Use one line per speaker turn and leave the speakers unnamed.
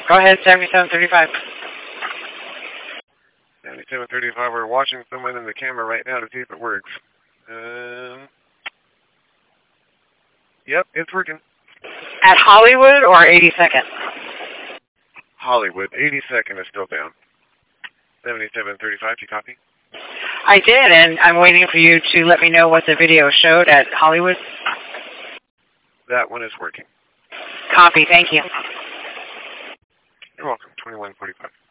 Go ahead, 7735.
7735, we're watching someone in the camera right now to see if it works. Yep, it's working.
At Hollywood or 82nd?
Hollywood. 82nd is still down. 7735, you copy?
I did, and I'm waiting for you to let me know what the video showed at Hollywood.
That one is working.
Copy, thank you.
You're welcome. 2145.